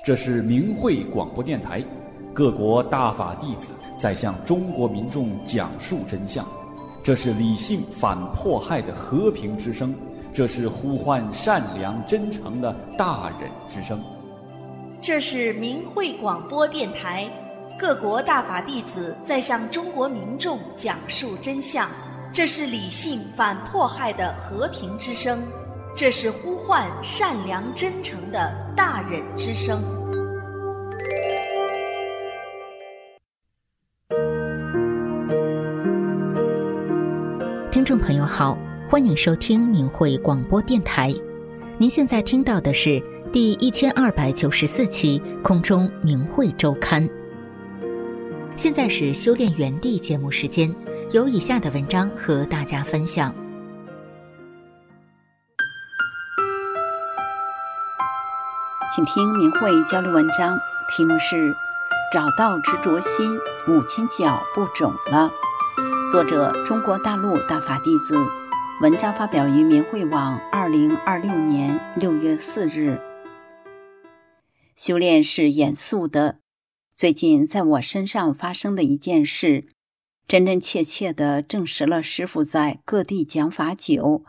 这是明慧广播电台，各国大法弟子在向中国民众讲述真相。这是理性反迫害的和平之声，这是呼唤善良真诚的大忍之声。 这是明慧广播电台，各国大法弟子在向中国民众讲述真相。这是理性反迫害的和平之声，这是呼唤善良真诚的大忍之声。 听众朋友好，欢迎收听明慧广播电台。您现在听到的是第1294期空中明慧周刊。现在是修炼园地节目时间，有以下的文章和大家分享。 请听明慧交流文章，题目是找到执着心，母亲脚不肿了。作者中国大陆大法弟子，文章发表于明慧网2026年6月4日。修炼是严肃的，最近在我身上发生的一件事，真真切切地证实了师父在各地讲法9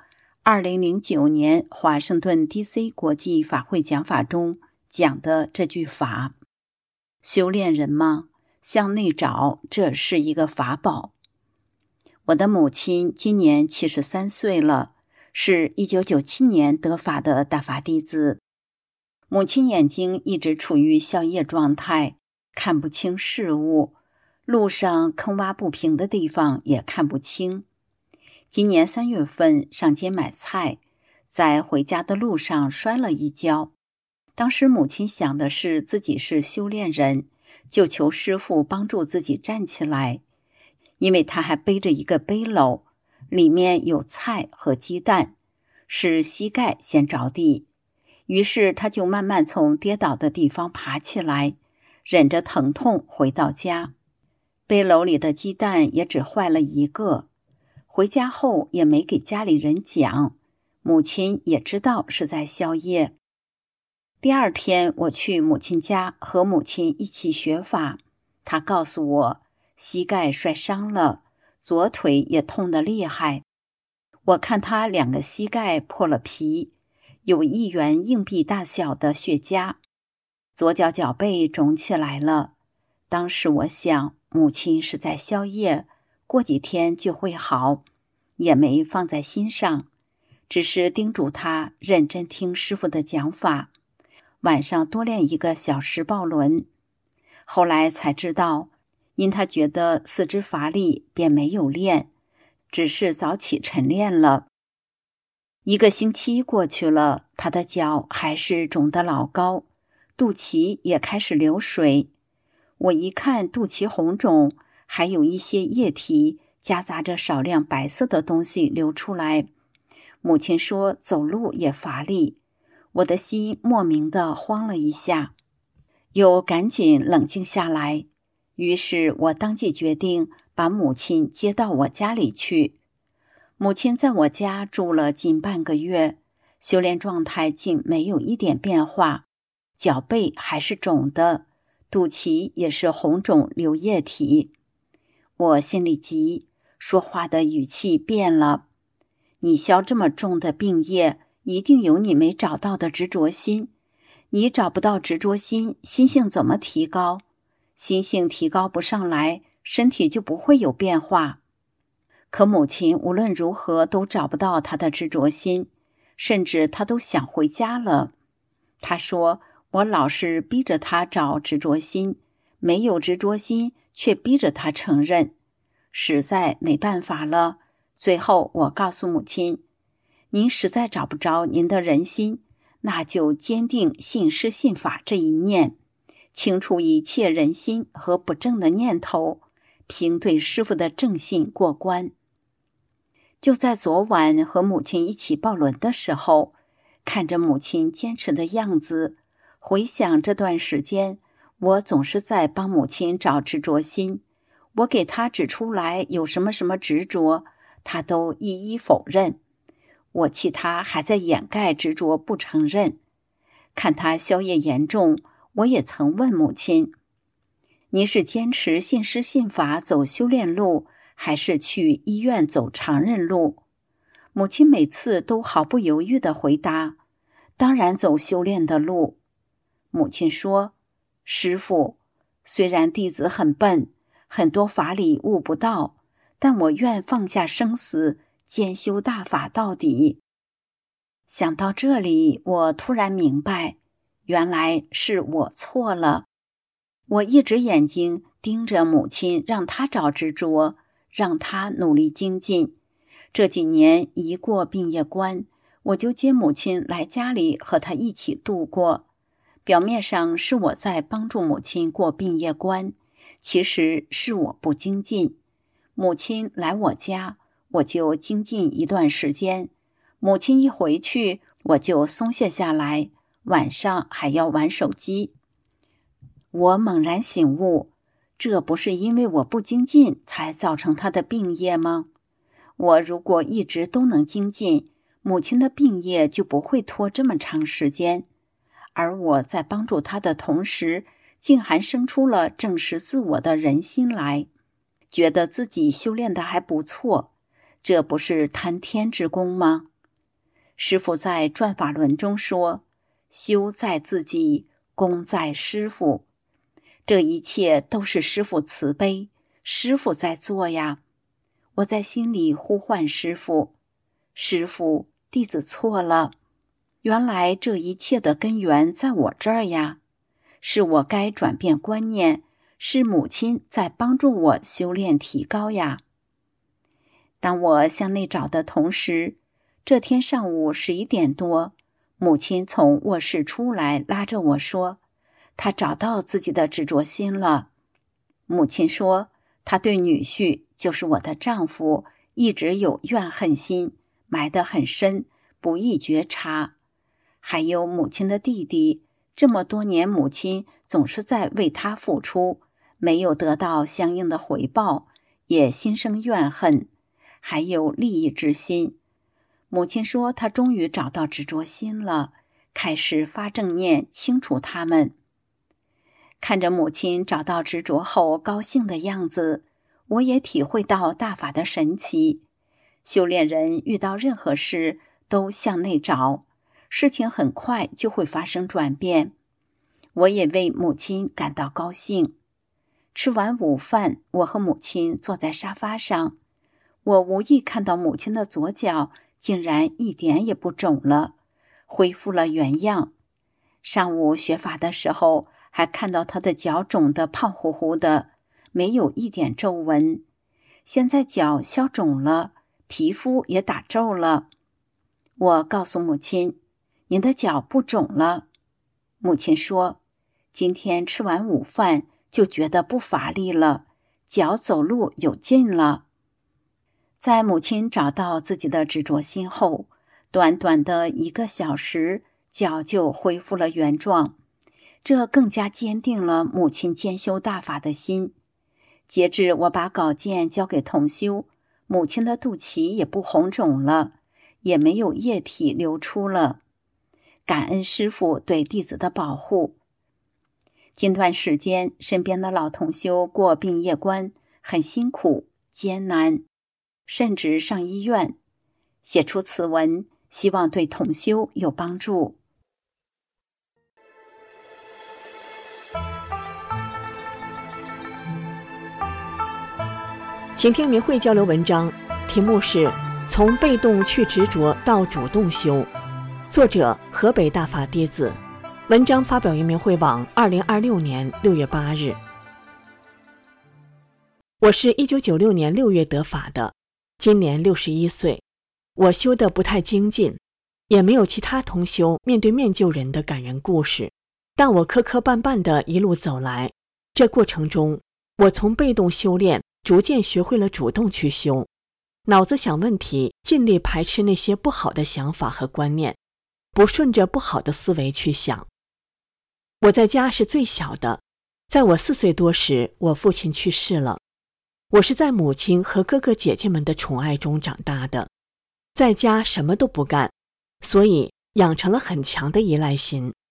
2009年华盛顿 DC 国际法会讲法中讲的这句法：修炼人吗？向内找，这是一个法宝。我的母亲今年73岁了，是1997年得法的大法弟子。母亲眼睛一直处于宵夜状态，看不清事物，路上坑洼不平的地方也看不清。今年3月份上街买菜，在回家的路上摔了一跤。当时母亲想的是自己是修炼人，就求师父帮助自己站起来，因为他还背着一个背篓，里面有菜和鸡蛋，是膝盖先着地。于是他就慢慢从跌倒的地方爬起来，忍着疼痛回到家。背篓里的鸡蛋也只坏了一个，回家后也没给家里人讲，母亲也知道是在宵夜。第二天我去母亲家和母亲一起学法，她告诉我膝盖摔伤了，左腿也痛得厉害。我看她2个膝盖破了皮，有1元硬币大小的血痂，左脚脚背肿起来了。当时我想母亲是在宵夜，过几天就会好，也没放在心上，只是叮嘱她认真听师父的讲法，晚上多练1个小时抱轮。后来才知道，因他觉得四肢乏力，便没有练，只是早起晨练了。1个星期过去了，他的脚还是肿得老高，肚脐也开始流水。我一看肚脐红肿，还有一些液体夹杂着少量白色的东西流出来。母亲说走路也乏力，我的心莫名地慌了一下，又赶紧冷静下来。于是我当即决定把母亲接到我家里去。母亲在我家住了近半个月，修炼状态竟没有一点变化，脚背还是肿的，肚脐也是红肿流液体。我心里急，说话的语气变了。你消这么重的病业，一定有你没找到的执着心。你找不到执着心，心性怎么提高？心性提高不上来，身体就不会有变化。可母亲无论如何都找不到她的执着心，甚至她都想回家了。她说我老是逼着她找执着心，没有执着心却逼着她承认，实在没办法了。最后我告诉母亲，您实在找不着您的人心，那就坚定信师信法这一念，清除一切人心和不正的念头，凭对师父的正信过关。就在昨晚和母亲一起抱轮的时候，看着母亲坚持的样子，回想这段时间，我总是在帮母亲找执着心，我给她指出来有什么什么执着，她都一一否认。我气她还在掩盖执着不承认，看她宵夜严重， 我也曾问母亲，你是坚持信师信法走修炼路，还是去医院走常人路？母亲每次都毫不犹豫地回答，当然走修炼的路。母亲说，师父，虽然弟子很笨，很多法理悟不到，但我愿放下生死，兼修大法到底。想到这里，我突然明白，原来是我错了。我一直眼睛盯着母亲，让她找执着，让她努力精进。这几年一过毕业关，我就接母亲来家里和她一起度过。表面上是我在帮助母亲过毕业关，其实是我不精进。母亲来我家，我就精进一段时间。母亲一回去，我就松懈下来，晚上还要玩手机。我猛然醒悟，这不是因为我不精进才造成她的病业吗？我如果一直都能精进，母亲的病业就不会拖这么长时间。而我在帮助她的同时，竟还生出了正视自我的人心来，觉得自己修炼的还不错，这不是贪天之功吗？师父在转法轮中说，修在自己，功在师父。这一切都是师父慈悲，师父在做呀。我在心里呼唤师父，师父，弟子错了。原来这一切的根源在我这儿呀，是我该转变观念，是母亲在帮助我修炼提高呀。当我向内找的同时，这天上午11点多，母亲从卧室出来，拉着我说，她找到自己的执着心了。母亲说，她对女婿，就是我的丈夫，一直有怨恨心，埋得很深，不易觉察。还有母亲的弟弟，这么多年母亲总是在为他付出，没有得到相应的回报，也心生怨恨，还有利益之心。母亲说，她终于找到执着心了，开始发正念，清除他们。看着母亲找到执着后高兴的样子，我也体会到大法的神奇。修炼人遇到任何事都向内找，事情很快就会发生转变。我也为母亲感到高兴。吃完午饭，我和母亲坐在沙发上，我无意看到母亲的左脚竟然一点也不肿了，恢复了原样。上午学法的时候，还看到她的脚肿得胖乎乎的，没有一点皱纹。现在脚消肿了，皮肤也打皱了。我告诉母亲，您的脚不肿了。母亲说，今天吃完午饭就觉得不乏力了，脚走路有劲了。在母亲找到自己的执着心后，短短的1个小时，脚就恢复了原状，这更加坚定了母亲兼修大法的心。截至我把稿件交给同修，母亲的肚脐也不红肿了，也没有液体流出了。感恩师父对弟子的保护。近段时间，身边的老同修过毕业关，很辛苦艰难，甚至上医院。写出此文，希望对同修有帮助。 请听明慧交流文章，题目是从被动去执着到主动修，作者河北大法弟子，文章发表于明慧网2026年6月8日。我是1996年6月得法的，今年61岁。我修得不太精进，也没有其他同修面对面救人的感人故事，但我磕磕绊绊地一路走来，这过程中，我从被动修炼逐渐学会了主动去修，脑子想问题，尽力排斥那些不好的想法和观念，不顺着不好的思维去想。我在家是最小的，在我4岁多时，我父亲去世了。我是在母亲和哥哥姐姐们的宠爱中长大的，在家什么都不干，所以养成了很强的依赖心。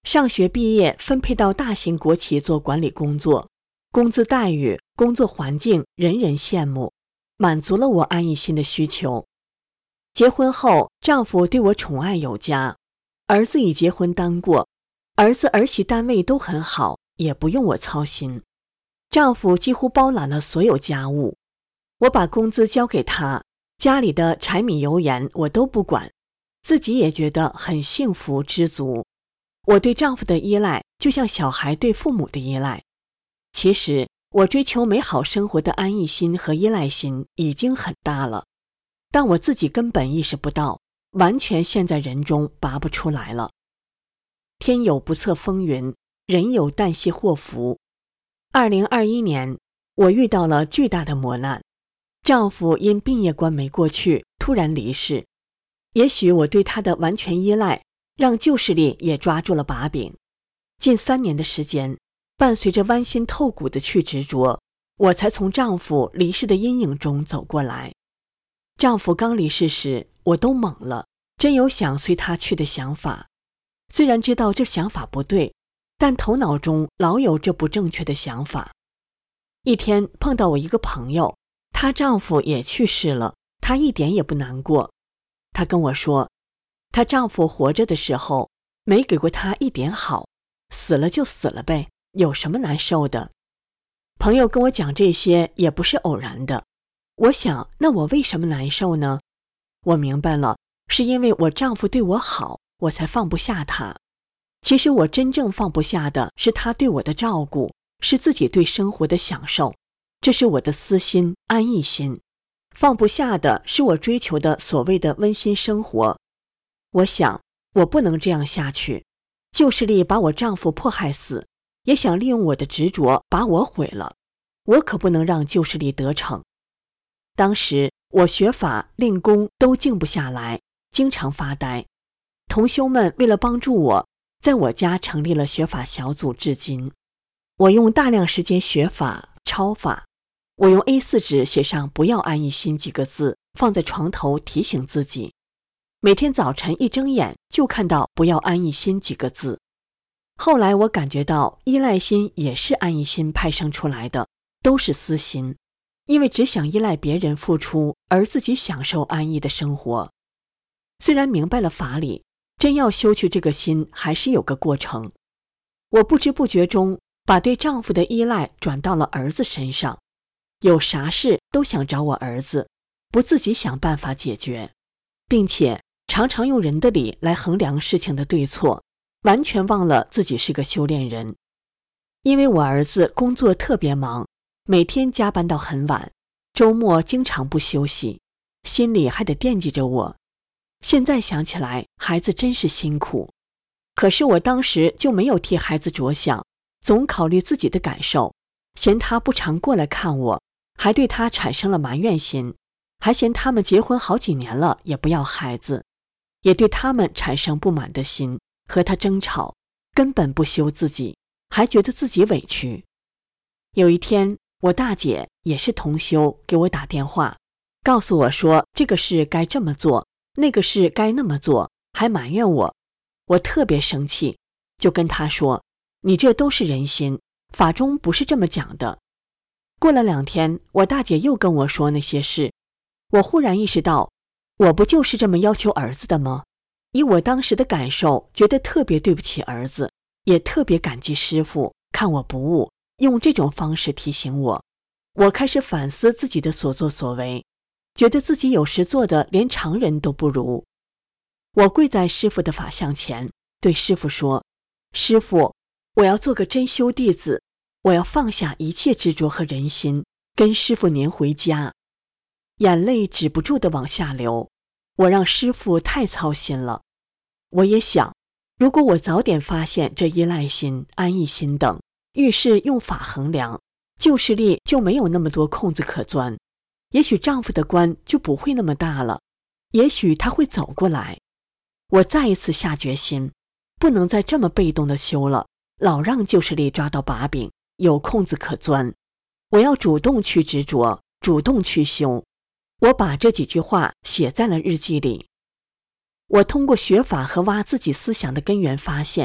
上学毕业分配到大型国企做管理工作，工资待遇、工作环境人人羡慕，满足了我安逸心的需求。结婚后，丈夫对我宠爱有加，儿子已结婚当过，儿子儿媳单位都很好，也不用我操心。丈夫几乎包揽了所有家务，我把工资交给他，家里的柴米油盐我都不管，自己也觉得很幸福知足。我对丈夫的依赖就像小孩对父母的依赖。其实我追求美好生活的安逸心和依赖心已经很大了，但我自己根本意识不到，完全陷在人中拔不出来了。天有不测风云，人有旦夕祸福。2021年，我遇到了巨大的磨难，丈夫因殡业关没过去，突然离世。也许我对他的完全依赖，让旧势力也抓住了把柄。近3年的时间，伴随着剜心透骨的去执着，我才从丈夫离世的阴影中走过来。丈夫刚离世时，我都懵了，真有想随他去的想法。虽然知道这想法不对，但头脑中老有这不正确的想法。一天碰到我一个朋友，她丈夫也去世了，她一点也不难过。她跟我说，她丈夫活着的时候没给过她一点好，死了就死了呗，有什么难受的？朋友跟我讲这些也不是偶然的。我想，那我为什么难受呢？我明白了，是因为我丈夫对我好，我才放不下他。其实我真正放不下的是他对我的照顾，是自己对生活的享受，这是我的私心、安逸心。放不下的是我追求的所谓的温馨生活。我想，我不能这样下去。旧势力把我丈夫迫害死，也想利用我的执着把我毁了。我可不能让旧势力得逞。当时我学法、练功都静不下来，经常发呆。同修们为了帮助我，在我家成立了学法小组，至今。我用大量时间学法、抄法。我用 A4 纸写上不要安逸心几个字，放在床头提醒自己。每天早晨一睁眼就看到不要安逸心几个字。后来我感觉到依赖心也是安逸心派生出来的，都是私心，因为只想依赖别人付出，而自己享受安逸的生活。虽然明白了法理，真要修去这个心还是有个过程。我不知不觉中把对丈夫的依赖转到了儿子身上，有啥事都想找我儿子，不自己想办法解决，并且常常用人的理来衡量事情的对错，完全忘了自己是个修炼人。因为我儿子工作特别忙，每天加班到很晚，周末经常不休息，心里还得惦记着我。现在想起来，孩子真是辛苦。可是我当时就没有替孩子着想，总考虑自己的感受，嫌他不常过来看我，还对他产生了埋怨心，还嫌他们结婚好几年了也不要孩子，也对他们产生不满的心，和他争吵，根本不修自己，还觉得自己委屈。有一天，我大姐也是同修，给我打电话，告诉我说这个事该这么做，那个事该那么做，还埋怨我。我特别生气，就跟她说，你这都是人心，法中不是这么讲的。过了2天，我大姐又跟我说那些事，我忽然意识到，我不就是这么要求儿子的吗？以我当时的感受，觉得特别对不起儿子，也特别感激师父看我不悟，用这种方式提醒我。我开始反思自己的所作所为，觉得自己有时做的连常人都不如。我跪在师父的法像前，对师父说，师父，我要做个真修弟子，我要放下一切执着和人心，跟师父您回家。眼泪止不住地往下流，我让师父太操心了。我也想，如果我早点发现这依赖心、安逸心等，遇事用法衡量，旧势力就没有那么多空子可钻，也许丈夫的关就不会那么大了，也许他会走过来。我再一次下决心，不能再这么被动的修了，老让旧势力抓到把柄，有空子可钻。我要主动去执着，主动去修。我把这几句话写在了日记里。我通过学法和挖自己思想的根源发现，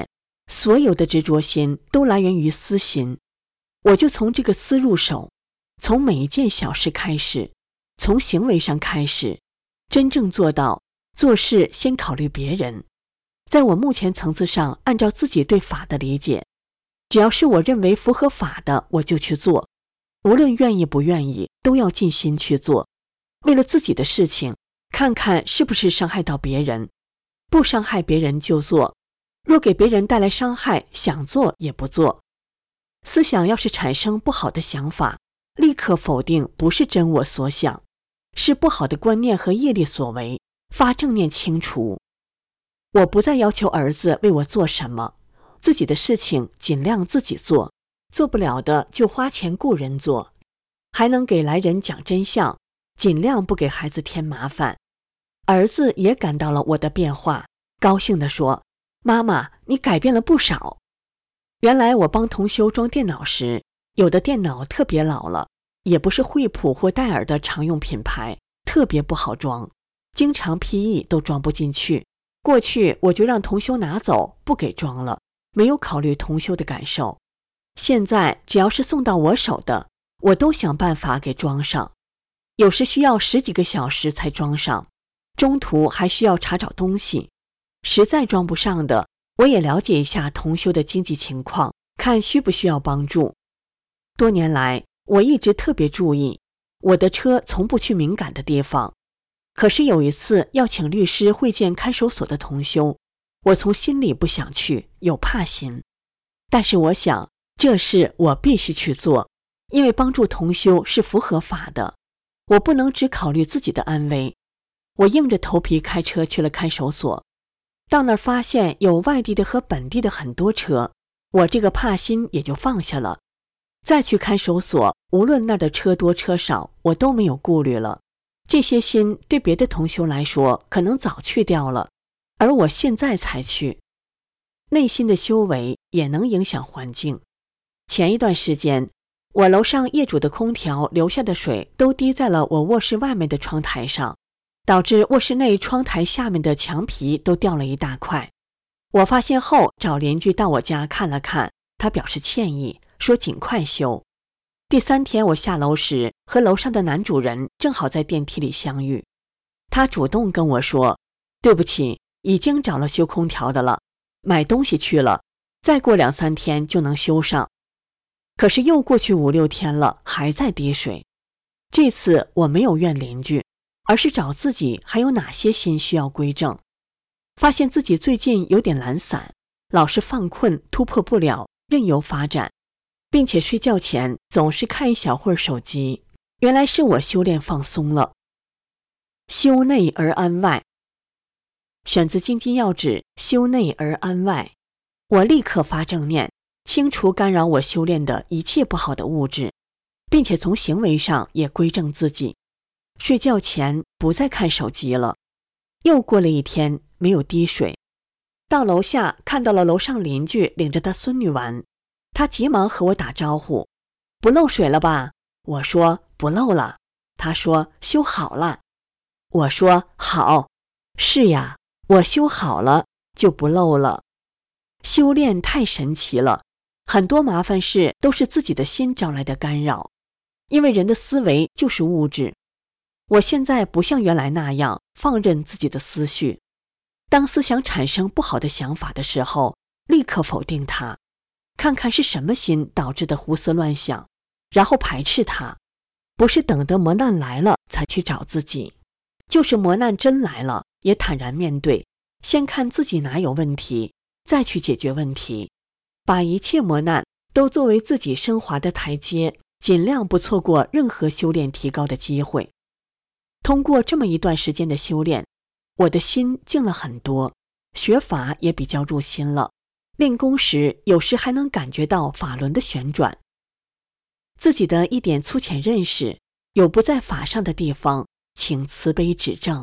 所有的执着心都来源于私心，我就从这个私入手，从每一件小事开始，从行为上开始，真正做到做事先考虑别人。在我目前层次上，按照自己对法的理解，只要是我认为符合法的，我就去做，无论愿意不愿意，都要尽心去做。为了自己的事情，看看是不是伤害到别人，不伤害别人就做，若给别人带来伤害，想做也不做。思想要是产生不好的想法，立刻否定不是真我所想，是不好的观念和业力所为，发正念清除。我不再要求儿子为我做什么，自己的事情尽量自己做，做不了的就花钱雇人做，还能给来人讲真相，尽量不给孩子添麻烦。儿子也感到了我的变化，高兴地说：妈妈，你改变了不少。原来我帮同修装电脑时，有的电脑特别老了，也不是惠普或戴尔的常用品牌，特别不好装，经常 PE 都装不进去。过去我就让同修拿走，不给装了，没有考虑同修的感受。现在只要是送到我手的，我都想办法给装上，有时需要10几个小时才装上，中途还需要查找东西，实在装不上的，我也了解一下同修的经济情况，看需不需要帮助。多年来，我一直特别注意，我的车从不去敏感的地方。可是有一次要请律师会见看守所的同修，我从心里不想去，有怕心。但是我想，这事我必须去做，因为帮助同修是符合法的，我不能只考虑自己的安危。我硬着头皮开车去了看守所，到那儿发现有外地的和本地的很多车，我这个怕心也就放下了。再去看守所，无论那儿的车多车少，我都没有顾虑了。这些心对别的同修来说可能早去掉了，而我现在才去。内心的修为也能影响环境。前一段时间，我楼上业主的空调流下的水都滴在了我卧室外面的窗台上，导致卧室内窗台下面的墙皮都掉了一大块。我发现后找邻居到我家看了看，他表示歉意，说尽快修。第3天我下楼时，和楼上的男主人正好在电梯里相遇。他主动跟我说：对不起，已经找了修空调的了，买东西去了，再过2、3天就能修上。可是又过去5、6天了，还在滴水。这次我没有怨邻居，而是找自己还有哪些心需要归正。发现自己最近有点懒散，老是犯困，突破不了，任由发展，并且睡觉前总是看一小会儿手机。原来是我修炼放松了。修内而安外，选自金金要旨，修内而安外。我立刻发正念，清除干扰我修炼的一切不好的物质，并且从行为上也归正自己。睡觉前不再看手机了。又过了1天，没有滴水。到楼下看到了楼上邻居领着他孙女玩，他急忙和我打招呼：不漏水了吧？我说不漏了。他说修好了。我说好。是呀，我修好了就不漏了。修炼太神奇了，很多麻烦事都是自己的心招来的干扰，因为人的思维就是物质。我现在不像原来那样放任自己的思绪，当思想产生不好的想法的时候，立刻否定它，看看是什么心导致的胡思乱想，然后排斥它。不是等得磨难来了才去找自己，就是磨难真来了也坦然面对，先看自己哪有问题，再去解决问题，把一切磨难都作为自己升华的台阶，尽量不错过任何修炼提高的机会。通过这么一段时间的修炼，我的心静了很多，学法也比较入心了。练功时有时还能感觉到法轮的旋转。自己的一点粗浅认识，有不在法上的地方，请慈悲指正。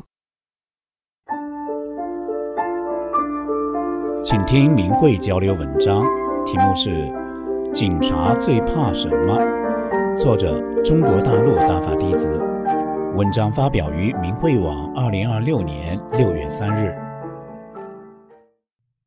请听明慧交流文章，题目是《警察最怕什么》，作者中国大陆大法弟子。文章发表于明慧网2026年6月3日。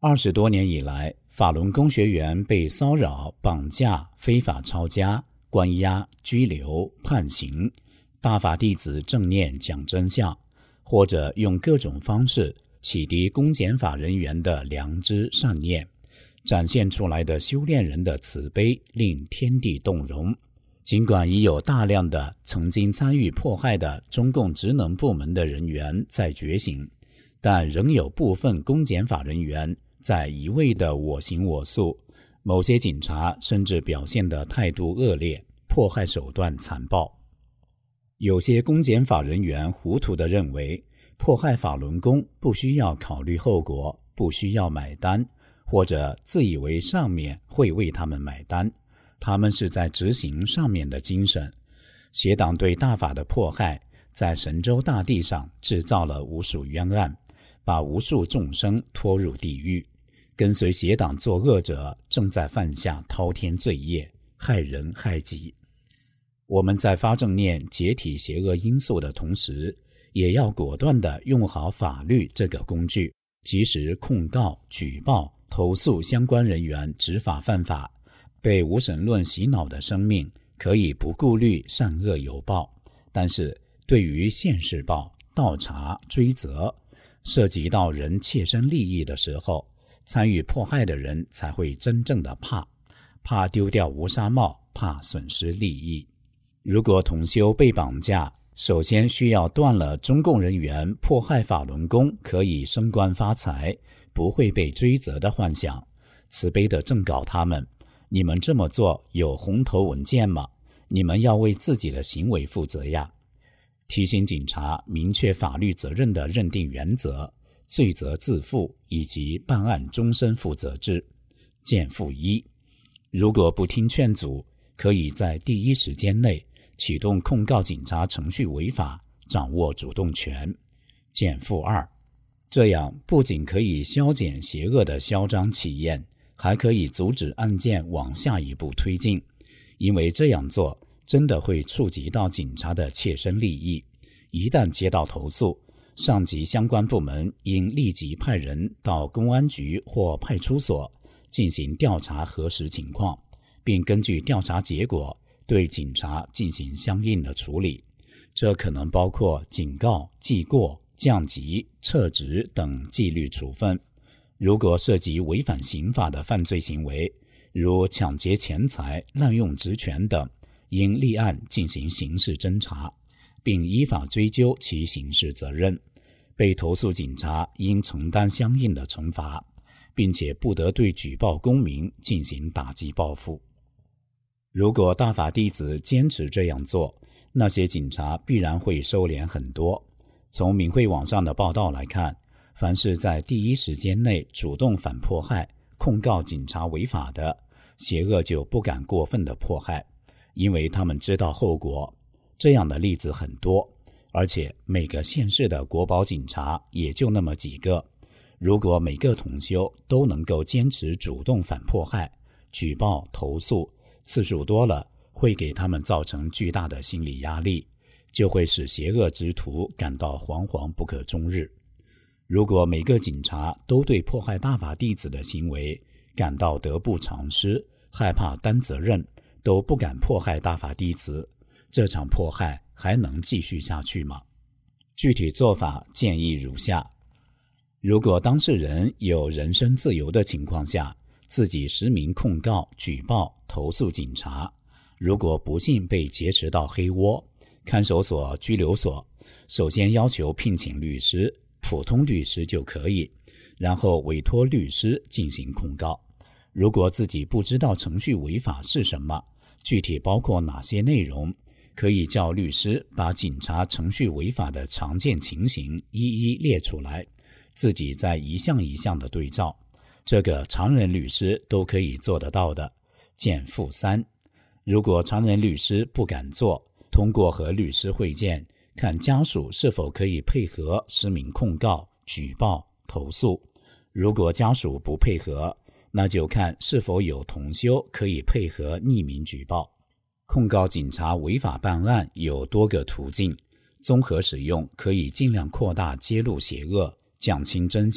20多年以来，法轮功学员被骚扰、绑架、非法抄家、关押、拘留、判刑。大法弟子正念讲真相，或者用各种方式启迪公检法人员的良知善念，展现出来的修炼人的慈悲令天地动容。尽管已有大量的曾经参与迫害的中共职能部门的人员在觉醒，但仍有部分公检法人员在一味的我行我素，某些警察甚至表现的态度恶劣，迫害手段残暴。有些公检法人员糊涂地认为迫害法轮功不需要考虑后果，不需要买单，或者自以为上面会为他们买单，他们是在执行上面的精神。邪党对大法的迫害在神州大地上制造了无数冤案，把无数众生拖入地狱。跟随邪党作恶者正在犯下滔天罪业，害人害己。我们在发正念解体邪恶因素的同时，也要果断地用好法律这个工具，及时控告、举报、投诉相关人员执法犯法。被无神论洗脑的生命可以不顾虑善恶有报，但是对于现世报、倒查、追责，涉及到人切身利益的时候，参与迫害的人才会真正的怕丢掉乌纱帽，怕损失利益。如果同修被绑架，首先需要断了中共人员迫害法轮功可以升官发财，不会被追责的幻想，慈悲地正告他们，你们这么做有红头文件吗？你们要为自己的行为负责呀。提醒警察明确法律责任的认定原则、罪责自负以及办案终身负责制。见附1，如果不听劝阻，可以在第一时间内启动控告警察程序违法，掌握主动权。见附2，这样不仅可以消减邪恶的嚣张气焰，还可以阻止案件往下一步推进，因为这样做真的会触及到警察的切身利益。一旦接到投诉，上级相关部门应立即派人到公安局或派出所进行调查核实情况，并根据调查结果对警察进行相应的处理。这可能包括警告、记过、降级、撤职等纪律处分。如果涉及违反刑法的犯罪行为，如抢劫钱财、滥用职权等，应立案进行刑事侦查，并依法追究其刑事责任。被投诉警察应承担相应的惩罚，并且不得对举报公民进行打击报复。如果大法弟子坚持这样做，那些警察必然会收敛很多。从明慧网上的报道来看，凡是在第一时间内主动反迫害、控告警察违法的，邪恶就不敢过分的迫害，因为他们知道后果。这样的例子很多，而且每个县市的国保警察也就那么几个。如果每个同修都能够坚持主动反迫害、举报、投诉，次数多了，会给他们造成巨大的心理压力，就会使邪恶之徒感到惶惶不可终日。如果每个警察都对迫害大法弟子的行为感到得不偿失，害怕担责任，都不敢迫害大法弟子，这场迫害还能继续下去吗？具体做法建议如下：如果当事人有人身自由的情况下，自己实名控告、举报、投诉警察。如果不幸被劫持到黑窝、看守所、拘留所，首先要求聘请律师，普通律师就可以，然后委托律师进行控告。如果自己不知道程序违法是什么，具体包括哪些内容，可以叫律师把警察程序违法的常见情形一一列出来，自己再一项一项的对照。这个常人律师都可以做得到的。见附3。如果常人律师不敢做，通过和律师会见，看家属是否可以配合实名控告、举报、投诉。如果家属不配合，那就看是否有同修可以配合匿名举报。控告警察违法办案有多个途径，综合使用可以尽量扩大揭露邪恶、讲清真相、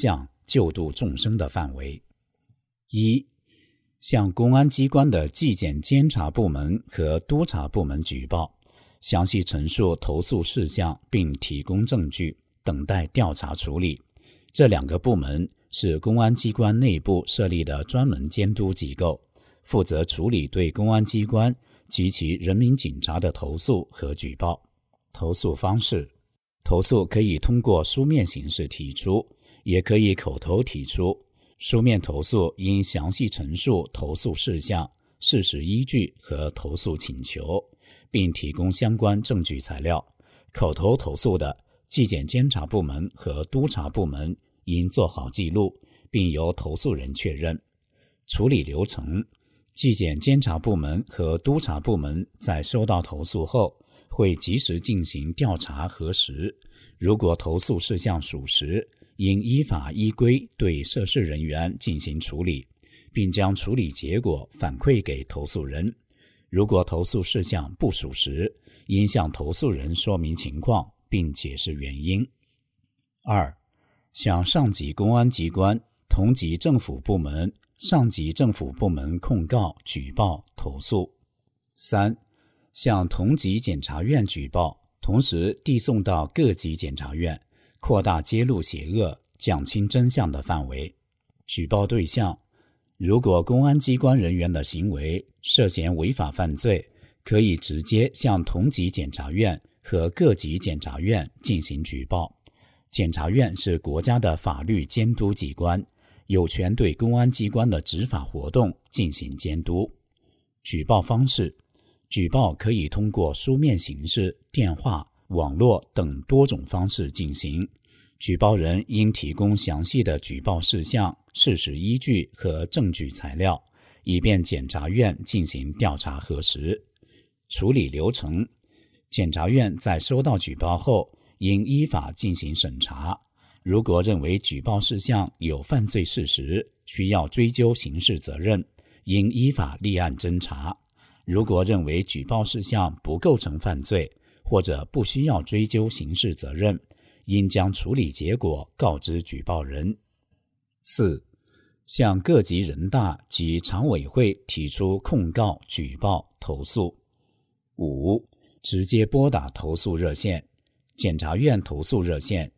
救度众生的范围。一、向公安机关的纪检监察部门和督察部门举报，详细陈述投诉事项并提供证据，等待调查处理。这两个部门是公安机关内部设立的专门监督机构，负责处理对公安机关及其人民警察的投诉和举报。投诉方式：投诉可以通过书面形式提出，也可以口头提出。书面投诉应详细陈述投诉事项、事实依据和投诉请求，并提供相关证据材料。口头投诉的，纪检监察部门和督察部门应做好记录，并由投诉人确认。处理流程：纪检监察部门和督察部门在收到投诉后，会及时进行调查核实。如果投诉事项属实，应依法依规对涉事人员进行处理，并将处理结果反馈给投诉人。如果投诉事项不属实，应向投诉人说明情况并解释原因。二、向上级公安机关、同级政府部门、上级政府部门控告、举报、投诉。三、向同级检察院举报，同时递送到各级检察院，扩大揭露邪恶、讲清真相的范围。举报对象：如果公安机关人员的行为涉嫌违法犯罪，可以直接向同级检察院和各级检察院进行举报。检察院是国家的法律监督机关，有权对公安机关的执法活动进行监督。举报方式：举报可以通过书面形式、电话、网络等多种方式进行。举报人应提供详细的举报事项、事实依据和证据材料，以便检察院进行调查核实。处理流程：检察院在收到举报后，应依法进行审查。如果认为举报事项有犯罪事实，需要追究刑事责任，应依法立案侦查。如果认为举报事项不构成犯罪，或者不需要追究刑事责任，应将处理结果告知举报人。四、向各级人大及常委会提出控告、举报、投诉。五、直接拨打投诉热线：检察院投诉热线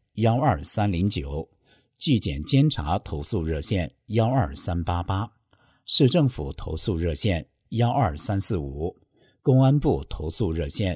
12309，纪检监察投诉热线12388，市政府投诉热线12345，公安部投诉热线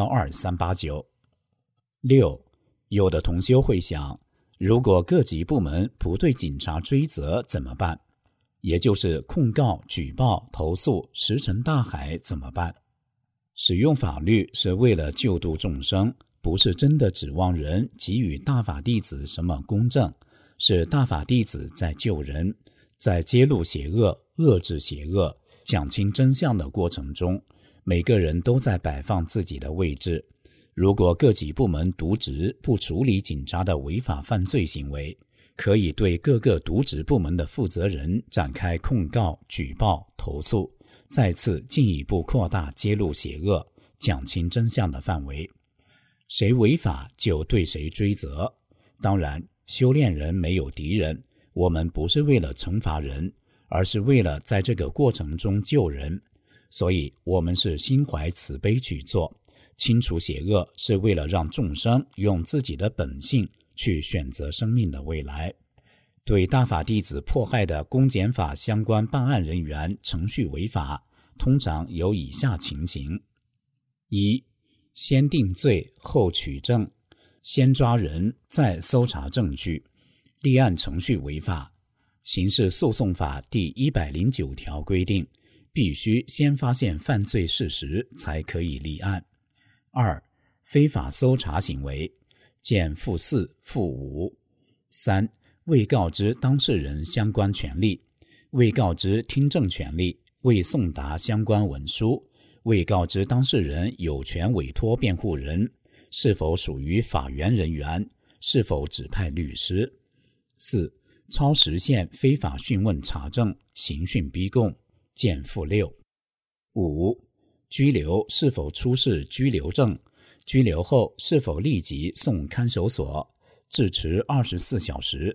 12389。六、有的同修会想，如果各级部门不对警察追责怎么办？也就是控告、举报、投诉石沉大海怎么办？使用法律是为了救度众生，不是真的指望人给予大法弟子什么公正，是大法弟子在救人，在揭露邪恶、遏制邪恶、讲清真相的过程中，每个人都在摆放自己的位置。如果各级部门渎职不处理警察的违法犯罪行为，可以对各个渎职部门的负责人展开控告、举报、投诉，再次进一步扩大揭露邪恶、讲清真相的范围。谁违法就对谁追责。当然，修炼人没有敌人，我们不是为了惩罚人，而是为了在这个过程中救人。所以我们是心怀慈悲去做。清除邪恶是为了让众生用自己的本性去选择生命的未来。对大法弟子迫害的公检法相关办案人员程序违法，通常有以下情形：一、先定罪后取证，先抓人再搜查证据，立案程序违法。刑事诉讼法第109条规定，必须先发现犯罪事实才可以立案。二、非法搜查行为，见附4、附5。三、未告知当事人相关权利，未告知听证权利，未送达相关文书，未告知当事人有权委托辩护人，是否属于法源人员，是否指派律师。四、超时限非法讯问查证、刑讯逼供，见附6。五、拘留是否出示拘留证，拘留后是否立即送看守所，至迟24小时，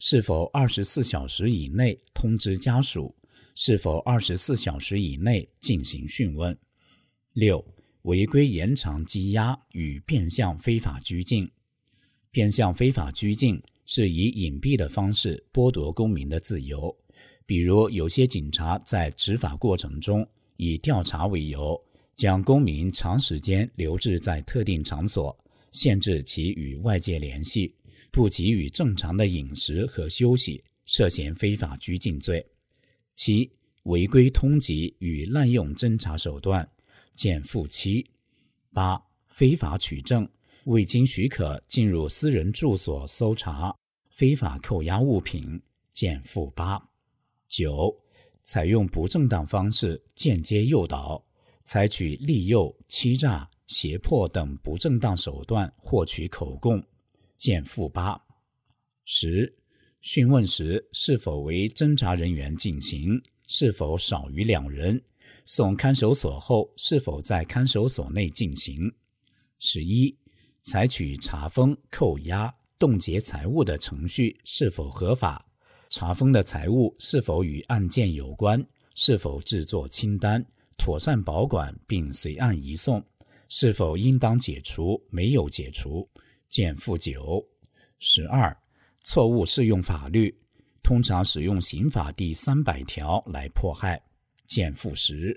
是否24小时以内通知家属，是否24小时以内进行讯问。6. 违规延长羁押与变相非法拘禁。变相非法拘禁是以隐蔽的方式剥夺公民的自由，比如有些警察在执法过程中以调查为由，将公民长时间留置在特定场所，限制其与外界联系，不给予正常的饮食和休息，涉嫌非法拘禁罪。7. 违规通缉与滥用侦查手段，减负7。8. 非法取证，未经许可进入私人住所搜查，非法扣押物品，减负8。9. 采用不正当方式间接诱导，采取利诱、欺诈、胁迫等不正当手段获取口供，减负8。10. 讯问时是否为侦查人员进行，是否少于2人，送看守所后是否在看守所内进行。11. 采取查封、扣押、冻结财物的程序是否合法，查封的财物是否与案件有关，是否制作清单，妥善保管并随案移送，是否应当解除，没有解除，减负9。12. 错误适用法律，通常使用刑法第300条来迫害，减负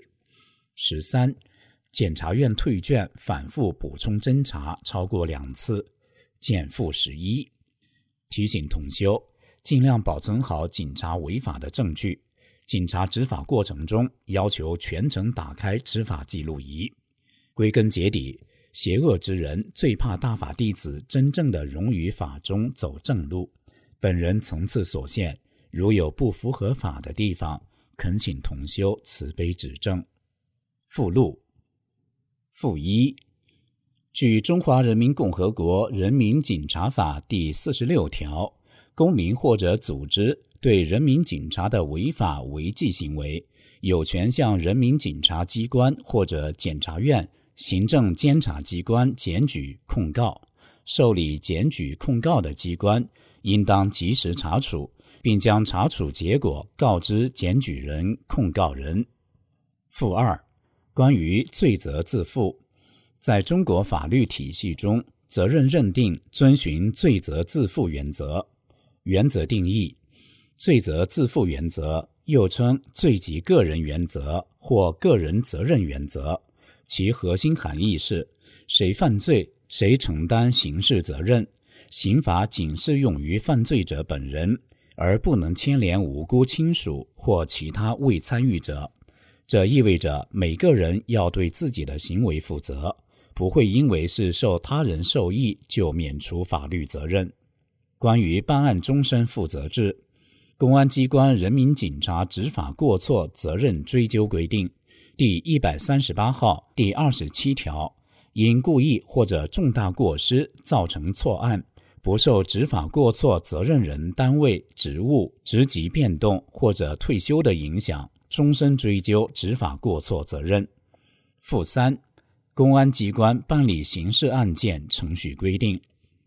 10。13. 检察院退卷反复补充侦查超过2次，减负11。提醒同修尽量保存好警察违法的证据，警察执法过程中要求全程打开执法记录仪。归根结底，邪恶之人最怕大法弟子真正的融于法中走正路。本人从此所限，如有不符合法的地方，恳请同修慈悲指正。附录。附1，据中华人民共和国人民警察法第46条，公民或者组织对人民警察的违法违纪行为，有权向人民警察机关或者检察院、行政监察机关检举控告，受理检举控告的机关应当及时查处，并将查处结果告知检举人、控告人。附2，关于罪责自负，在中国法律体系中，责任认定遵循罪责自负原则。原则定义：罪责自负原则又称罪及个人原则或个人责任原则，其核心含义是谁犯罪谁承担刑事责任，刑罚仅适用于犯罪者本人，而不能牵连无辜亲属或其他未参与者。这意味着每个人要对自己的行为负责，不会因为是受他人授意就免除法律责任。关于办案终身负责制，公安机关人民警察执法过错责任追究规定第138号第27条，因故意或者重大过失造成错案，不受执法过错责任人单位、职务、职级变动或者退休的影响，终身追究执法过错责任。附3，公安机关办理刑事案件程序规定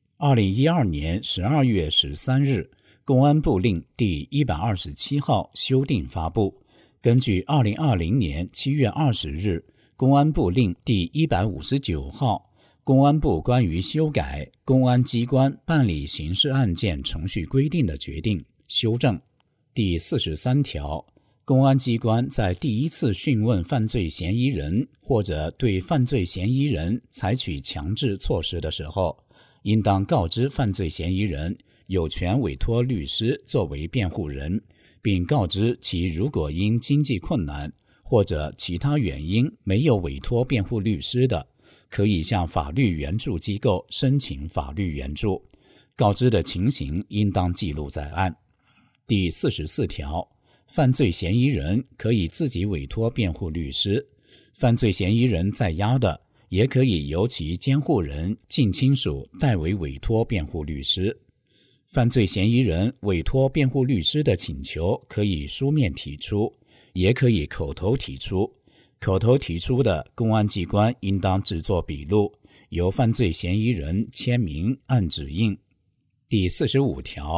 2012年12月13日，公安部令第127号修订发布，根据2020年7月20日公安部令第159号公安部关于修改公安机关办理刑事案件程序规定的决定修正。第43条，公安机关在第一次讯问犯罪嫌疑人或者对犯罪嫌疑人采取强制措施的时候，应当告知犯罪嫌疑人有权委托律师作为辩护人，并告知其如果因经济困难或者其他原因没有委托辩护律师的，可以向法律援助机构申请法律援助，告知的情形应当记录在案。第44条，犯罪嫌疑人可以自己委托辩护律师，犯罪嫌疑人在押的，也可以由其监护人、近亲属代为委托辩护律师。犯罪嫌疑人委托辩护律师的请求可以书面提出，也可以口头提出。口头提出的，公安机关应当制作笔录，由犯罪嫌疑人签名按指印。第45条，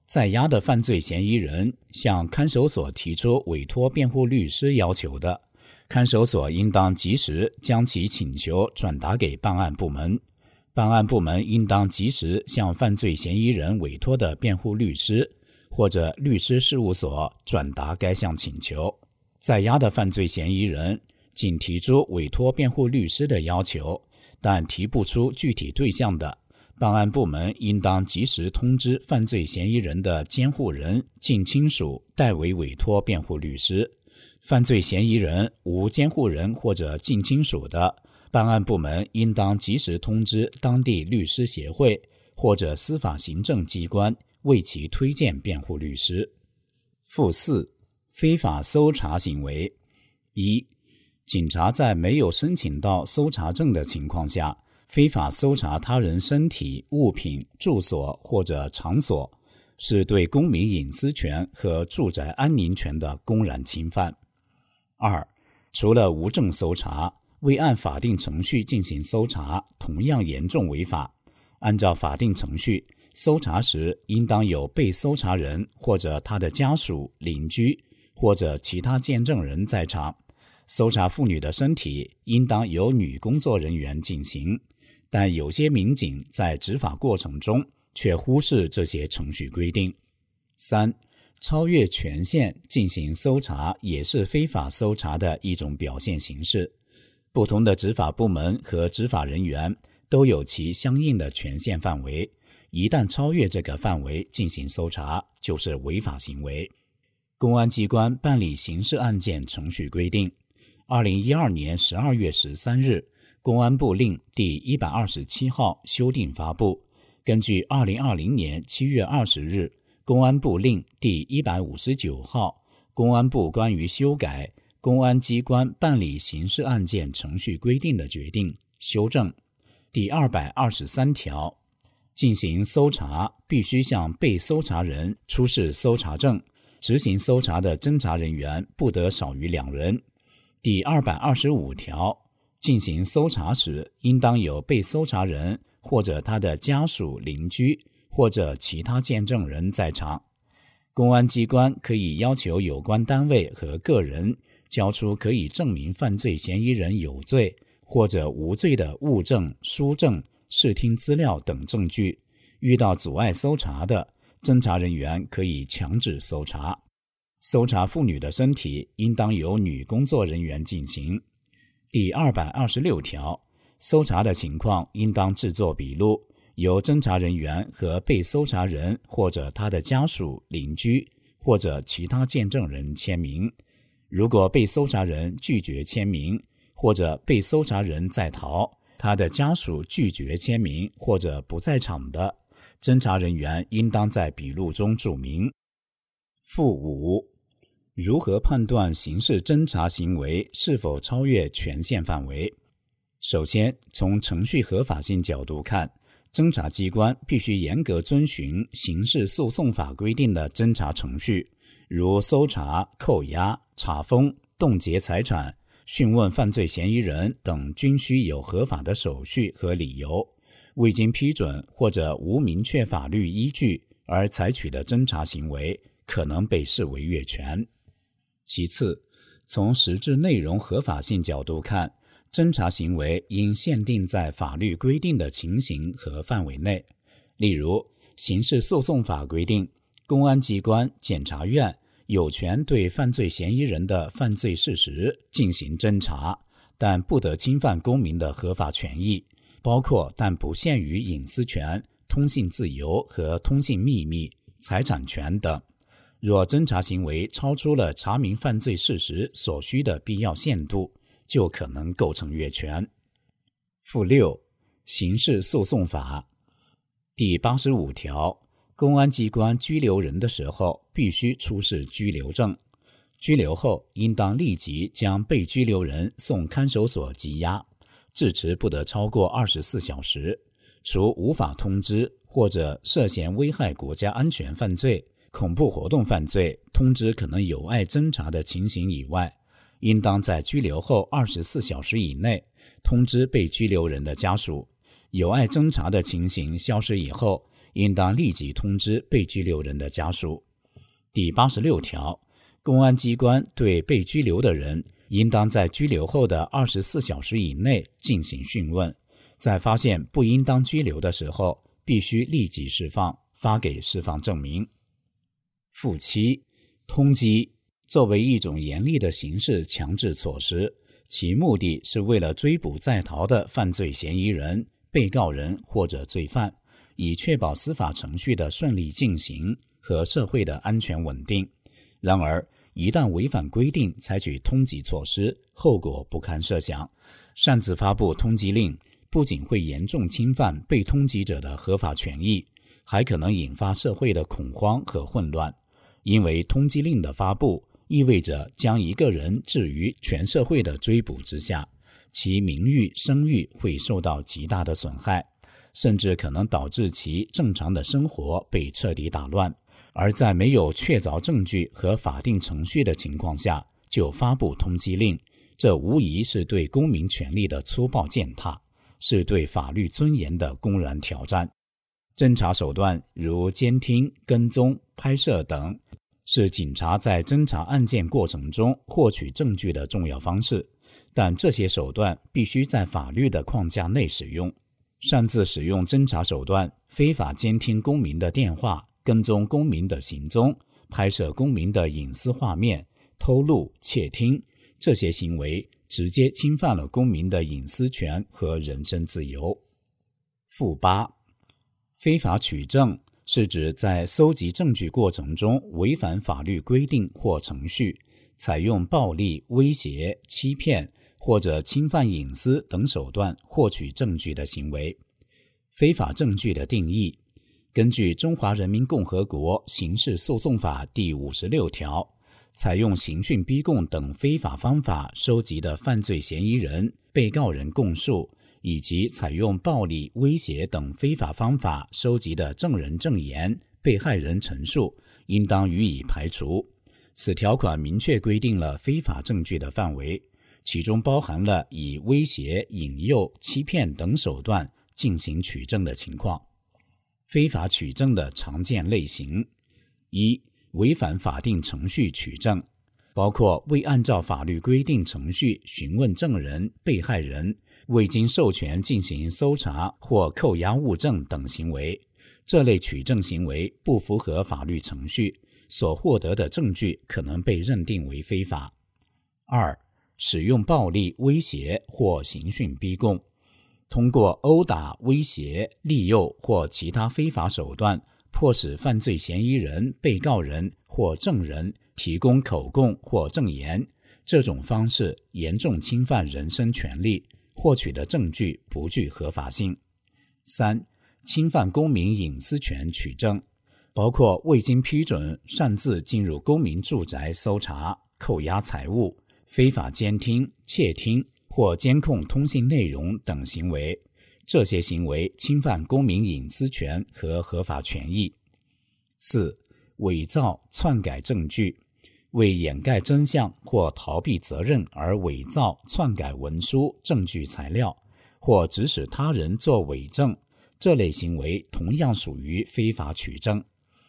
在押的犯罪嫌疑人向看守所提出委托辩护律师要求的，看守所应当及时将其请求转达给办案部门，办案部门应当及时向犯罪嫌疑人委托的辩护律师或者律师事务所转达该项请求。在押的犯罪嫌疑人仅提出委托辩护律师的要求，但提不出具体对象的，办案部门应当及时通知犯罪嫌疑人的监护人、近亲属代为委托辩护律师。犯罪嫌疑人无监护人或者近亲属的，办案部门应当及时通知当地律师协会或者司法行政机关为其推荐辩护律师。附4，非法搜查行为。1、警察在没有申请到搜查证的情况下，非法搜查他人身体、物品、住所或者场所，是对公民隐私权和住宅安宁权的公然侵犯。2、除了无证搜查，未按法定程序进行搜查，同样严重违法。按照法定程序，搜查时应当有被搜查人或者他的家属、邻居或者其他见证人在场。搜查妇女的身体应当由女工作人员进行，但有些民警在执法过程中却忽视这些程序规定。3、超越权限进行搜查也是非法搜查的一种表现形式。不同的执法部门和执法人员都有其相应的权限范围，一旦超越这个范围进行搜查，就是违法行为。公安机关办理刑事案件程序规定，2012年12月13日，公安部令第127号修订发布。根据2020年7月20日公安部令第159号公安部关于修改公安机关办理刑事案件程序规定的决定修正。第223条，进行搜查必须向被搜查人出示搜查证，执行搜查的侦查人员不得少于2人。第225条，进行搜查时应当有被搜查人或者他的家属、邻居或者其他见证人在场。公安机关可以要求有关单位和个人交出可以证明犯罪嫌疑人有罪或者无罪的物证、书证、视听资料等证据。遇到阻碍搜查的，侦查人员可以强制搜查。搜查妇女的身体应当由女工作人员进行。第226条，搜查的情况应当制作笔录，由侦查人员和被搜查人或者他的家属、邻居或者其他见证人签名。如果被搜查人拒绝签名，或者被搜查人在逃，他的家属拒绝签名或者不在场的，侦查人员应当在笔录中注明。附5，如何判断刑事侦查行为是否超越权限范围？首先，从程序合法性角度看，侦查机关必须严格遵循刑事诉讼法规定的侦查程序，如搜查、扣押、查封、冻结财产、讯问犯罪嫌疑人等，均需有合法的手续和理由。未经批准或者无明确法律依据而采取的侦查行为，可能被视为越权。其次，从实质内容合法性角度看，侦查行为应限定在法律规定的情形和范围内。例如，刑事诉讼法规定，公安机关、检察院有权对犯罪嫌疑人的犯罪事实进行侦查，但不得侵犯公民的合法权益，包括但不限于隐私权、通信自由和通信秘密、财产权等。若侦查行为超出了查明犯罪事实所需的必要限度，就可能构成越权。附6，刑事诉讼法第85条，公安机关拘留人的时候必须出示拘留证，拘留后应当立即将被拘留人送看守所羁押，至迟不得超过24小时。除无法通知或者涉嫌危害国家安全犯罪、恐怖活动犯罪通知可能有碍侦查的情形以外，应当在拘留后24小时以内通知被拘留人的家属。有碍侦查的情形消失以后， 应当立即通知被拘留人的家属。第86条，公安机关对被拘留的人应当在拘留后的24小时以内进行讯问，在发现不应当拘留的时候，必须立即释放，发给释放证明。附7，通缉作为一种严厉的刑事强制措施，其目的是为了追捕在逃的犯罪嫌疑人、被告人或者罪犯，以确保司法程序的顺利进行和社会的安全稳定。然而，一旦违反规定采取通缉措施，后果不堪设想。擅自发布通缉令，不仅会严重侵犯被通缉者的合法权益，还可能引发社会的恐慌和混乱。因为通缉令的发布意味着将一个人置于全社会的追捕之下，其名誉、声誉会受到极大的损害，甚至可能导致其正常的生活被彻底打乱。而在没有确凿证据和法定程序的情况下就发布通缉令，这无疑是对公民权利的粗暴践踏，是对法律尊严的公然挑战。侦查手段如监听、跟踪、拍摄等，是警察在侦查案件过程中获取证据的重要方式，但这些手段必须在法律的框架内使用。擅自使用侦查手段，非法监听公民的电话，跟踪公民的行踪，拍摄公民的隐私画面，偷录、窃听，这些行为直接侵犯了公民的隐私权和人身自由。附8，非法取证是指在搜集证据过程中违反法律规定或程序，采用暴力、威胁、欺骗或者侵犯隐私等手段获取证据的行为。非法证据的定义，根据《中华人民共和国刑事诉讼法》第56条，采用刑讯逼供等非法方法收集的犯罪嫌疑人、被告人供述，以及采用暴力、威胁等非法方法收集的证人证言、被害人陈述，应当予以排除。此条款明确规定了非法证据的范围，其中包含了以威胁、引诱、欺骗等手段进行取证的情况。非法取证的常见类型： 1. 违反法定程序取证，包括未按照法律规定程序询问证人、被害人，未经授权进行搜查或扣押物证等行为。这类取证行为不符合法律程序，所获得的证据可能被认定为非法。 2. 使用暴力、威胁或刑讯逼供，通过殴打、威胁、利诱或其他非法手段，迫使犯罪嫌疑人、被告人或证人提供口供或证言，这种方式严重侵犯人身权利，获取的证据不具合法性。 3. 侵犯公民隐私权取证，包括未经批准擅自进入公民住宅搜查、扣押财物、非法监听、窃听或监控通信内容等行为，这些行为侵犯公民隐私权和合法权益。 4. 伪造、篡改证据，为掩盖真相或逃避责任而伪造、篡改文书、证据材料，或指使他人作伪证，这类行为同样属于非法取证。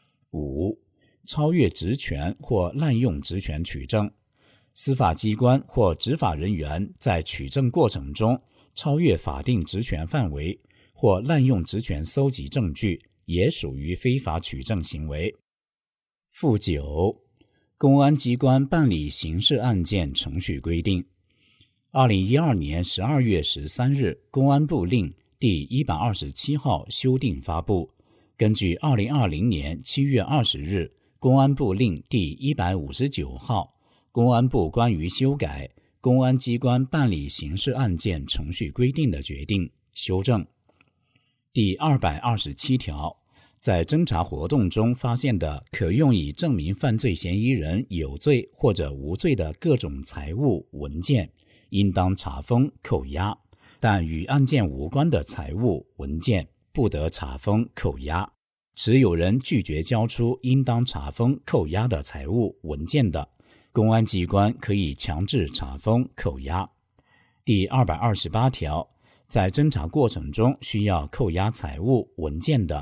5. 超越职权或滥用职权取证，司法机关或执法人员在取证过程中超越法定职权范围，或滥用职权搜集证据，也属于非法取证行为。附9，公安机关办理刑事案件程序规定。2012年12月13日公安部令第127号修订发布，根据2020年7月20日公安部令第159号公安部关于修改公安机关办理刑事案件程序规定的决定修正。第227条，在侦查活动中发现的可用以证明犯罪嫌疑人有罪或者无罪的各种财物、文件，应当查封、扣押，但与案件无关的财物、文件不得查封、扣押。持有人拒绝交出应当查封、扣押的财物、文件的，公安机关可以强制查封、扣押。第228条，在侦查过程中需要扣押财物、文件的，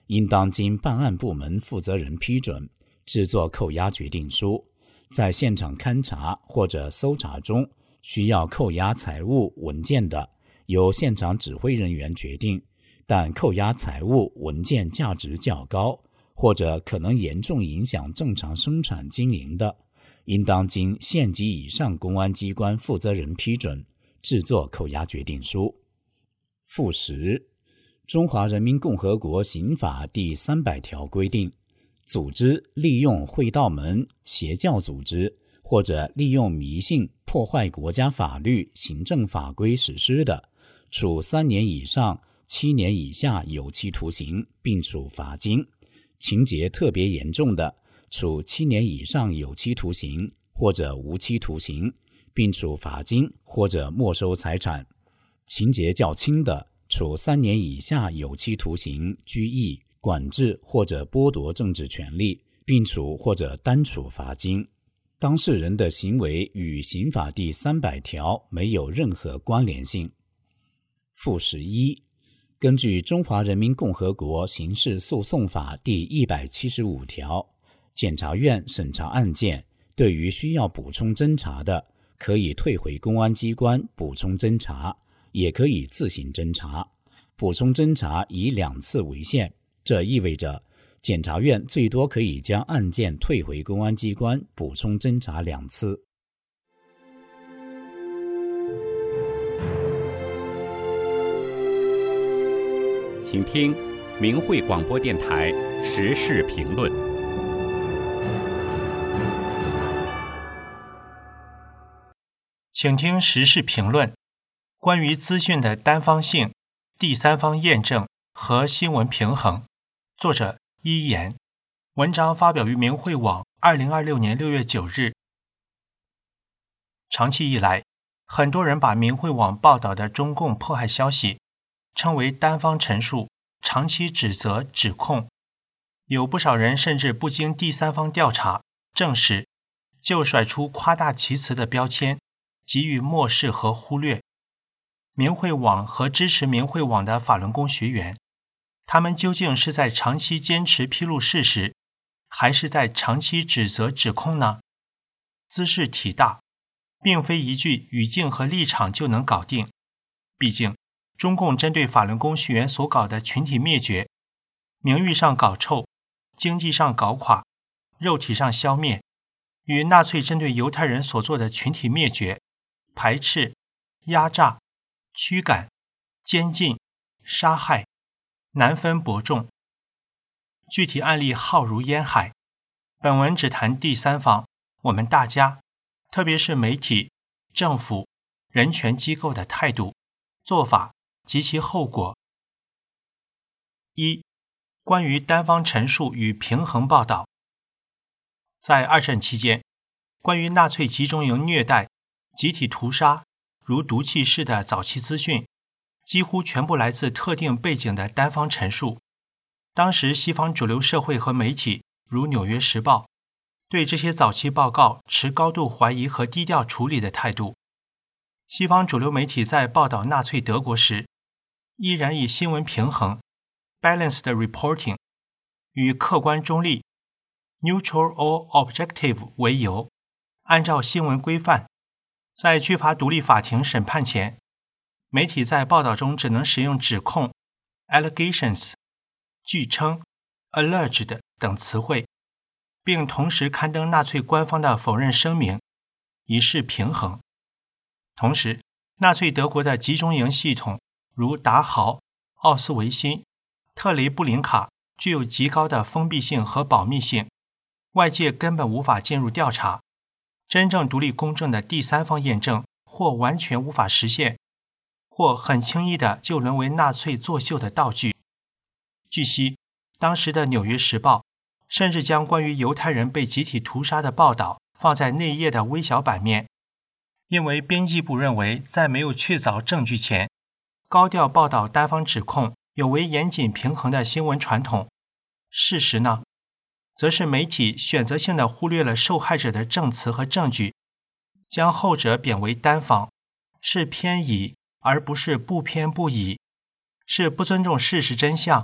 应当经办案部门负责人批准，制作扣押决定书。在现场勘查或者搜查中需要扣押财物文件的，由现场指挥人员决定，但扣押财物文件价值较高，或者可能严重影响正常生产经营的，应当经县级以上公安机关负责人批准，制作扣押决定书。附10，中华人民共和国刑法第300条规定，组织利用会道门、邪教组织或者利用迷信破坏国家法律、行政法规实施的，处3年以上7年以下有期徒刑，并处罚金；情节特别严重的，处7年以上有期徒刑或者无期徒刑，并处罚金或者没收财产；情节较轻的，处3年以下有期徒刑、拘役、管制或者剥夺政治权利，并处或者单处罚金。当事人的行为与刑法第300条没有任何关联性。附11，根据中华人民共和国刑事诉讼法第175条，检察院审查案件，对于需要补充侦查的，可以退回公安机关补充侦查，也可以自行侦查。补充侦查以2次为限，这意味着检察院最多可以将案件退回公安机关补充侦查2次。 请听明慧广播电台时事评论。 请听时事评论，关于资讯的单方性、第三方验证和新闻平衡。作者一言，文章发表于明慧网2026年6月9日。长期以来，很多人把明慧网报道的中共迫害消息称为单方陈述，长期指责指控。有不少人甚至不经第三方调查证实，就甩出夸大其词的标签，给予漠视和忽略。明慧网和支持明慧网的法轮功学员，他们究竟是在长期坚持披露事实，还是在长期指责指控呢？姿势体大，并非一句语境和立场就能搞定。毕竟中共针对法轮功学员所搞的群体灭绝，名誉上搞臭，经济上搞垮，肉体上消灭，与纳粹针对犹太人所做的群体灭绝、排斥、压榨、驱赶、监禁、杀害难分伯仲，具体案例浩如烟海。本文只谈第三方，我们大家，特别是媒体、政府、人权机构的态度、做法及其后果。1. 关于单方陈述与平衡报道。在二战期间，关于纳粹集中营虐待、集体屠杀如毒气式的早期资讯，几乎全部来自特定背景的单方陈述。当时西方主流社会和媒体如《纽约时报》对这些早期报告持高度怀疑和低调处理的态度。西方主流媒体在报道纳粹德国时，依然以新闻平衡 balanced reporting 与客观中立 neutral or objective 为由，按照新闻规范，在缺乏独立法庭审判前，媒体在报道中只能使用指控 allegations、据称 alleged 等词汇，并同时刊登纳粹官方的否认声明，以示平衡。同时，纳粹德国的集中营系统如达豪、奥斯维辛、特雷布林卡具有极高的封闭性和保密性，外界根本无法进入调查，真正独立公正的第三方验证或完全无法实现，或很轻易的就沦为纳粹作秀的道具。据悉，当时的《纽约时报》甚至将关于犹太人被集体屠杀的报道放在内页的微小版面，因为编辑部认为在没有确凿证据前，高调报道单方指控有违严谨平衡的新闻传统。事实呢，则是媒体选择性地忽略了受害者的证词和证据，将后者贬为单方，是偏倚而不是不偏不倚，是不尊重事实真相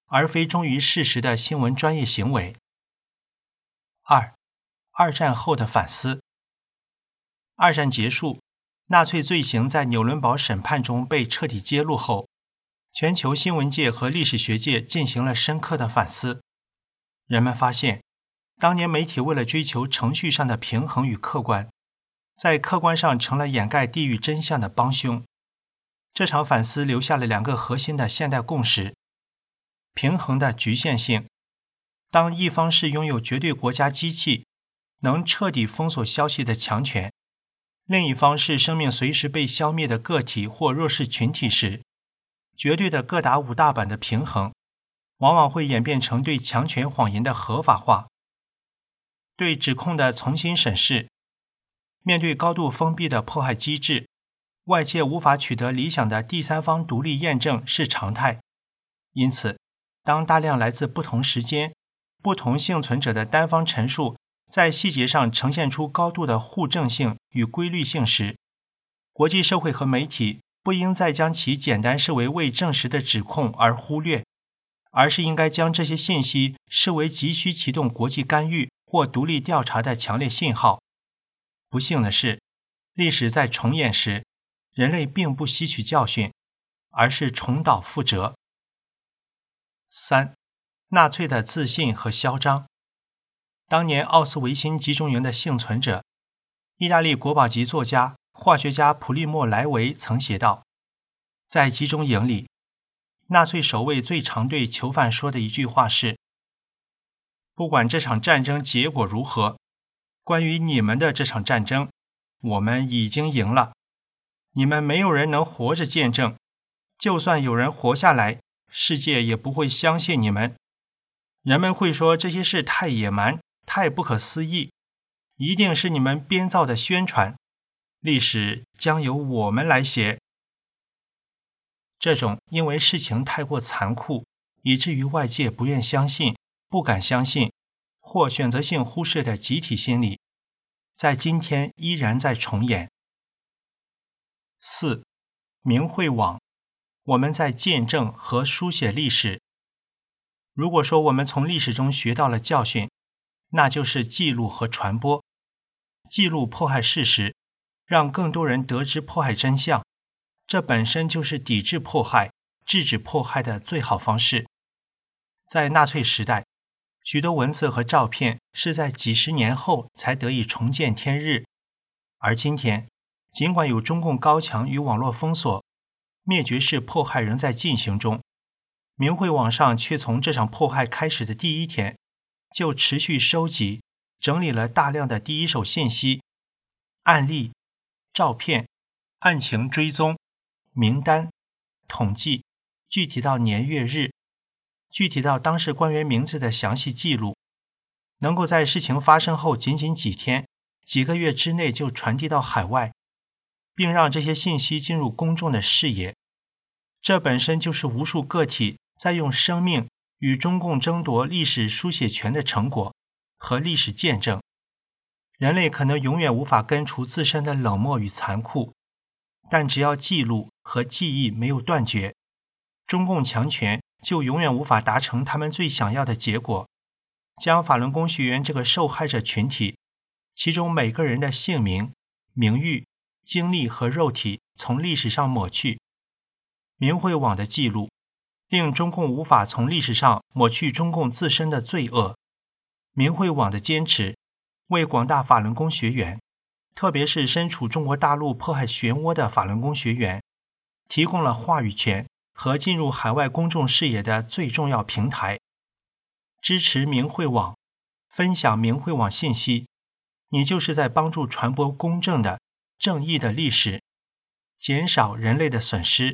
而非忠于事实的新闻专业行为。2. 二战后的反思。二战结束，纳粹罪行在纽伦堡审判中被彻底揭露后，全球新闻界和历史学界进行了深刻的反思。人们发现，当年媒体为了追求程序上的平衡与客观，在客观上成了掩盖地狱真相的帮凶。这场反思留下了2个核心的现代共识：平衡的局限性。当一方是拥有绝对国家机器，能彻底封锁消息的强权，另一方是生命随时被消灭的个体或弱势群体时，绝对的各打5大板的平衡，往往会演变成对强权谎言的合法化，对指控的重新审视。面对高度封闭的迫害机制，外界无法取得理想的第三方独立验证是常态。因此，当大量来自不同时间、不同幸存者的单方陈述在细节上呈现出高度的互证性与规律性时，国际社会和媒体不应再将其简单视为未证实的指控而忽略，而是应该将这些信息视为急需启动国际干预或独立调查的强烈信号。不幸的是，历史在重演时，人类并不吸取教训，而是重蹈覆辙。3. 纳粹的自信和嚣张。当年奥斯维辛集中营的幸存者，意大利国宝级作家、化学家普利莫·莱维曾写道，在集中营里，纳粹守卫最常对囚犯说的一句话是：不管这场战争结果如何，关于你们的这场战争，我们已经赢了。你们没有人能活着见证，就算有人活下来，世界也不会相信你们。人们会说这些事太野蛮，太不可思议，一定是你们编造的宣传，历史将由我们来写。这种因为事情太过残酷，以至于外界不愿相信、不敢相信，或选择性忽视的集体心理，在今天依然在重演。4. 明慧网，我们在见证和书写历史。如果说我们从历史中学到了教训，那就是记录和传播。记录迫害事实，让更多人得知迫害真相，这本身就是抵制迫害、制止迫害的最好方式。在纳粹时代，许多文字和照片是在几十年后才得以重见天日，而今天，尽管有中共高墙与网络封锁，灭绝式迫害仍在进行中，明慧网上却从这场迫害开始的第一天，就持续收集、整理了大量的第一手信息、案例、照片、案情追踪、名单、统计，具体到年月日，具体到当事官员名字的详细记录，能够在事情发生后仅仅几天、几个月之内就传递到海外，并让这些信息进入公众的视野。这本身就是无数个体在用生命与中共争夺历史书写权的成果和历史见证。人类可能永远无法根除自身的冷漠与残酷，但只要记录和记忆没有断绝，中共强权就永远无法达成他们最想要的结果，将法轮功学员这个受害者群体，其中每个人的姓名、名誉、经历和肉体从历史上抹去。明慧网的记录令中共无法从历史上抹去中共自身的罪恶。明慧网的坚持为广大法轮功学员，特别是身处中国大陆迫害漩涡的法轮功学员，提供了话语权和进入海外公众视野的最重要平台。支持明慧网，分享明慧网信息，你就是在帮助传播公正的、正义的历史，减少人类的损失。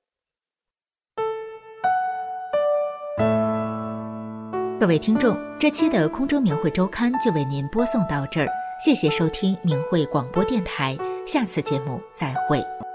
各位听众，这期的空中明慧周刊就为您播送到这儿，谢谢收听明慧广播电台，下次节目再会。